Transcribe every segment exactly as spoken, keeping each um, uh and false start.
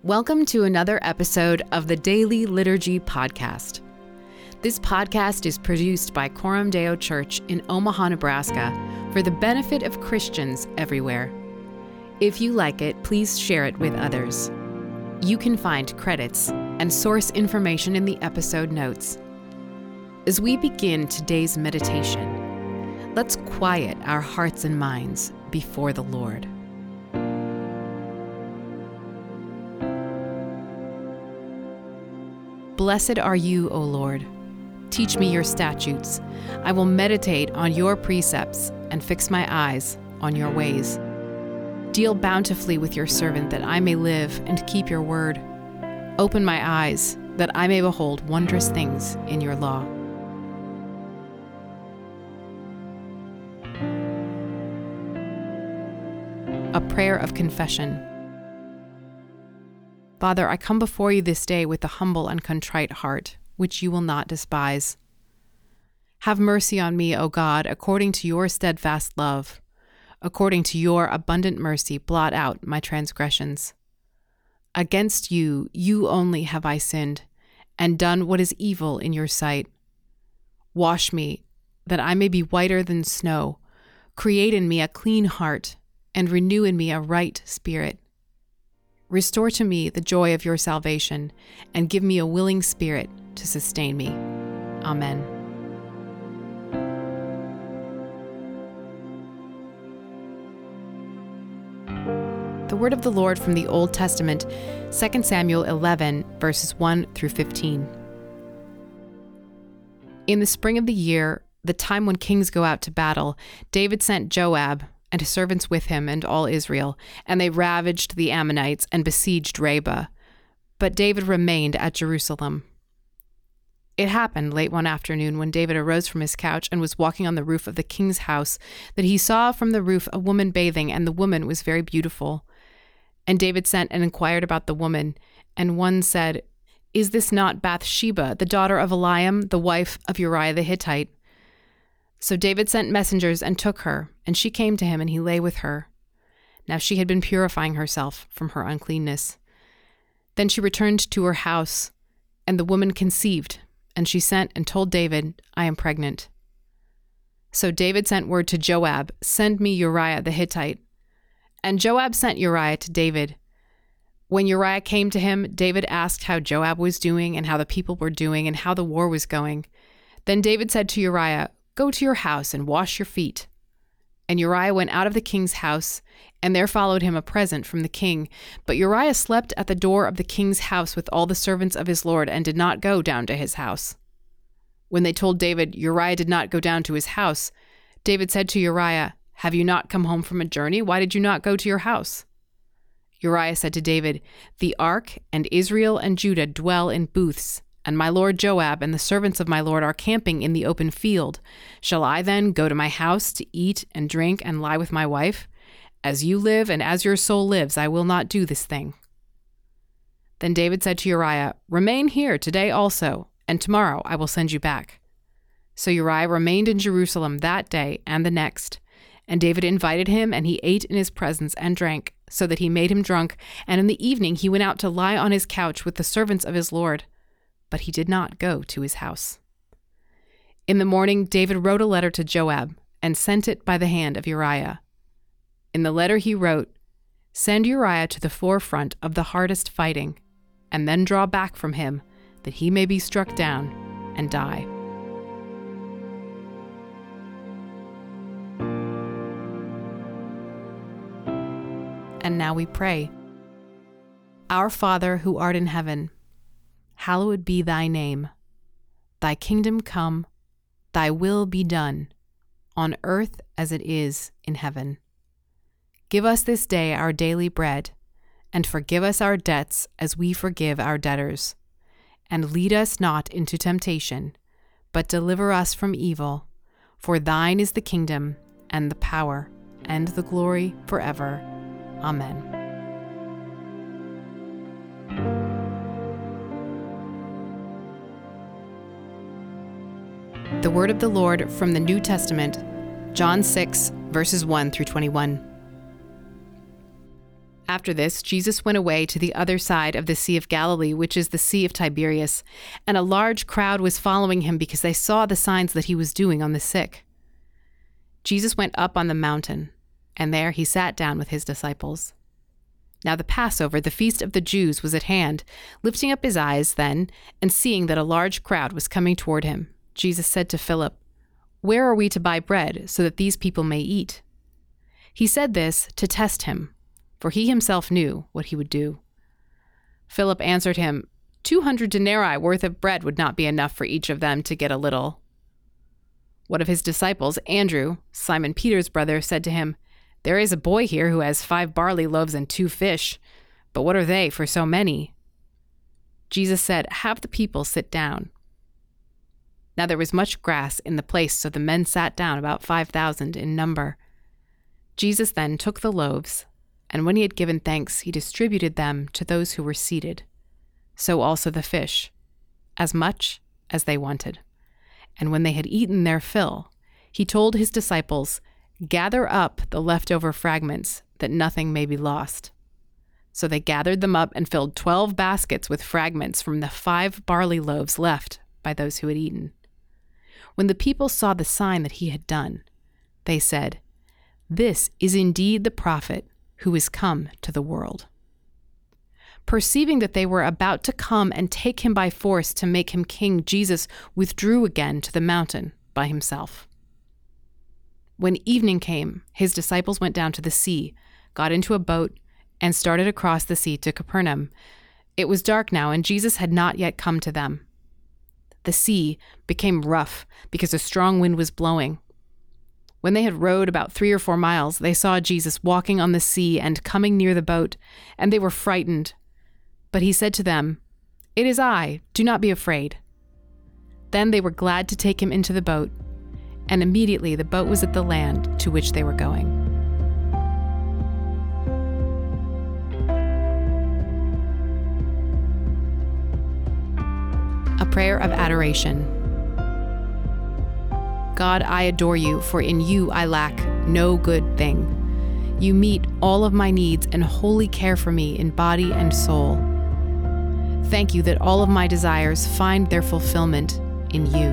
Welcome to another episode of the Daily Liturgy Podcast. This podcast is produced by Coram Deo Church in Omaha, Nebraska, for the benefit of Christians everywhere. If you like it, please share it with others. You can find credits and source information in the episode notes. As we begin today's meditation, let's quiet our hearts and minds before the Lord. Blessed are you, O Lord. Teach me your statutes. I will meditate on your precepts and fix my eyes on your ways. Deal bountifully with your servant that I may live and keep your word. Open my eyes that I may behold wondrous things in your law. A prayer of confession. Father, I come before you this day with a humble and contrite heart, which you will not despise. Have mercy on me, O God, according to your steadfast love. According to your abundant mercy, blot out my transgressions. Against you, you only have I sinned, and done what is evil in your sight. Wash me, that I may be whiter than snow. Create in me a clean heart, and renew in me a right spirit. Restore to me the joy of your salvation, and give me a willing spirit to sustain me. Amen. The word of the Lord from the Old Testament, Second Samuel eleven, verses one through fifteen. In the spring of the year, the time when kings go out to battle, David sent Joab and his servants with him and all Israel, and they ravaged the Ammonites and besieged Rabbah. But David remained at Jerusalem. It happened late one afternoon when David arose from his couch and was walking on the roof of the king's house that he saw from the roof a woman bathing, and the woman was very beautiful. And David sent and inquired about the woman, and one said, "Is this not Bathsheba, the daughter of Eliam, the wife of Uriah the Hittite?" So David sent messengers and took her, and she came to him, and he lay with her. Now she had been purifying herself from her uncleanness. Then she returned to her house, and the woman conceived, and she sent and told David, "I am pregnant." So David sent word to Joab, "Send me Uriah the Hittite." And Joab sent Uriah to David. When Uriah came to him, David asked how Joab was doing and how the people were doing and how the war was going. Then David said to Uriah, "Go to your house and wash your feet." And Uriah went out of the king's house, and there followed him a present from the king. But Uriah slept at the door of the king's house with all the servants of his lord, and did not go down to his house. When they told David Uriah did not go down to his house, David said to Uriah, "Have you not come home from a journey? Why did you not go to your house?" Uriah said to David, "The ark and Israel and Judah dwell in booths, and my lord Joab and the servants of my lord are camping in the open field. Shall I then go to my house to eat and drink and lie with my wife? As you live and as your soul lives, I will not do this thing." Then David said to Uriah, "Remain here today also, and tomorrow I will send you back." So Uriah remained in Jerusalem that day and the next. And David invited him, and he ate in his presence and drank, so that he made him drunk. And in the evening he went out to lie on his couch with the servants of his lord. But he did not go to his house. In the morning, David wrote a letter to Joab and sent it by the hand of Uriah. In the letter he wrote, "Send Uriah to the forefront of the hardest fighting, and then draw back from him, that he may be struck down and die." And now we pray. Our Father, who art in heaven, hallowed be thy name. Thy kingdom come, thy will be done, on earth as it is in heaven. Give us this day our daily bread, and forgive us our debts as we forgive our debtors. And lead us not into temptation, but deliver us from evil. For thine is the kingdom, and the power, and the glory forever. Amen. The word of the Lord from the New Testament, John six, verses one through twenty-one. After this, Jesus went away to the other side of the Sea of Galilee, which is the Sea of Tiberias, and a large crowd was following him because they saw the signs that he was doing on the sick. Jesus went up on the mountain, and there he sat down with his disciples. Now the Passover, the feast of the Jews, was at hand. Lifting up his eyes then, and seeing that a large crowd was coming toward him, Jesus said to Philip, "Where are we to buy bread so that these people may eat?" He said this to test him, for he himself knew what he would do. Philip answered him, Two hundred denarii worth of bread would not be enough for each of them to get a little." One of his disciples, Andrew, Simon Peter's brother, said to him, "There is a boy here who has five barley loaves and two fish, but what are they for so many?" Jesus said, "Have the people sit down." Now there was much grass in the place, so the men sat down, about five thousand in number. Jesus then took the loaves, and when he had given thanks, he distributed them to those who were seated. So also the fish, as much as they wanted. And when they had eaten their fill, he told his disciples, "Gather up the leftover fragments, that nothing may be lost." So they gathered them up and filled twelve baskets with fragments from the five barley loaves left by those who had eaten. When the people saw the sign that he had done, they said, "This is indeed the prophet who is come to the world." Perceiving that they were about to come and take him by force to make him king, Jesus withdrew again to the mountain by himself. When evening came, his disciples went down to the sea, got into a boat, and started across the sea to Capernaum. It was dark now, and Jesus had not yet come to them. The sea became rough because a strong wind was blowing. When they had rowed about three or four miles, they saw Jesus walking on the sea and coming near the boat, and they were frightened. But he said to them, "It is I, do not be afraid." Then they were glad to take him into the boat, and immediately the boat was at the land to which they were going. A prayer of adoration. God, I adore you, for in you I lack no good thing. You meet all of my needs and wholly care for me in body and soul. Thank you that all of my desires find their fulfillment in you.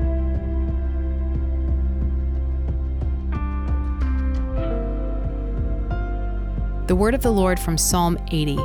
The word of the Lord from Psalm eighty.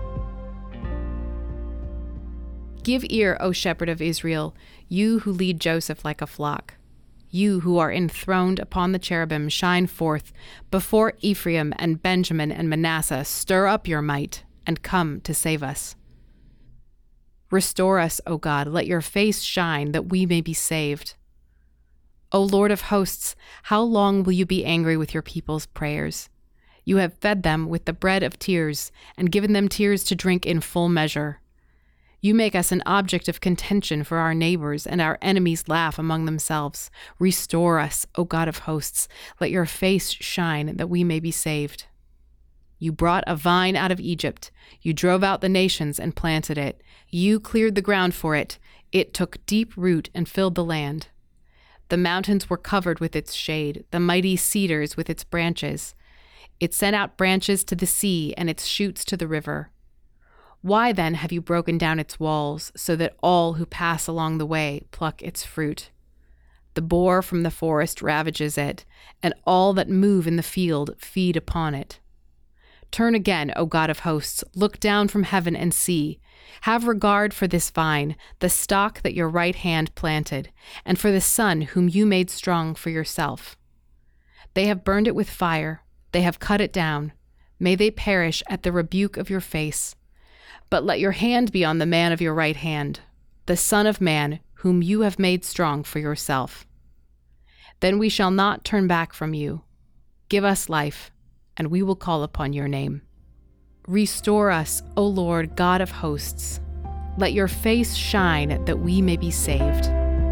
Give ear, O shepherd of Israel, you who lead Joseph like a flock. You who are enthroned upon the cherubim, shine forth. Before Ephraim and Benjamin and Manasseh, stir up your might and come to save us. Restore us, O God, let your face shine that we may be saved. O Lord of hosts, how long will you be angry with your people's prayers? You have fed them with the bread of tears and given them tears to drink in full measure. You make us an object of contention for our neighbors, and our enemies laugh among themselves. Restore us, O God of hosts. Let your face shine that we may be saved. You brought a vine out of Egypt. You drove out the nations and planted it. You cleared the ground for it. It took deep root and filled the land. The mountains were covered with its shade, the mighty cedars with its branches. It sent out branches to the sea and its shoots to the river. Why then have you broken down its walls, so that all who pass along the way pluck its fruit? The boar from the forest ravages it, and all that move in the field feed upon it. Turn again, O God of hosts, look down from heaven and see. Have regard for this vine, the stock that your right hand planted, and for the son whom you made strong for yourself. They have burned it with fire, they have cut it down. May they perish at the rebuke of your face. But let your hand be on the man of your right hand, the Son of Man, whom you have made strong for yourself. Then we shall not turn back from you. Give us life, and we will call upon your name. Restore us, O Lord, God of hosts. Let your face shine that we may be saved.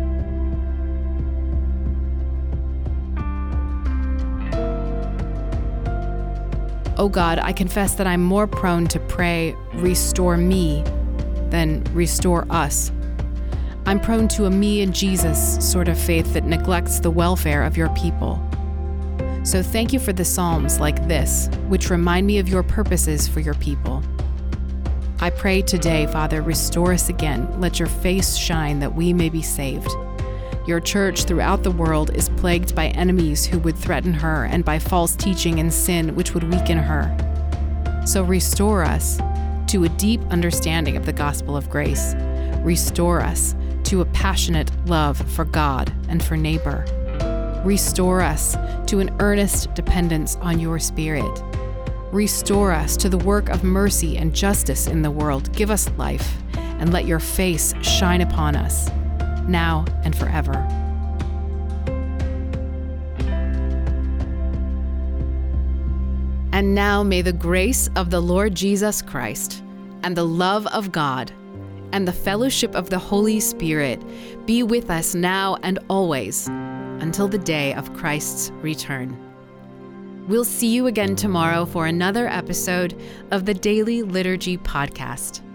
O God, I confess that I'm more prone to pray, restore me, than restore us. I'm prone to a me and Jesus sort of faith that neglects the welfare of your people. So thank you for the Psalms like this, which remind me of your purposes for your people. I pray today, Father, restore us again. Let your face shine that we may be saved. Your church throughout the world is plagued by enemies who would threaten her and by false teaching and sin which would weaken her. So restore us to a deep understanding of the gospel of grace. Restore us to a passionate love for God and for neighbor. Restore us to an earnest dependence on your Spirit. Restore us to the work of mercy and justice in the world. Give us life, and let your face shine upon us, now and forever. And now may the grace of the Lord Jesus Christ, and the love of God, and the fellowship of the Holy Spirit be with us now and always, until the day of Christ's return. We'll see you again tomorrow for another episode of the Daily Liturgy Podcast.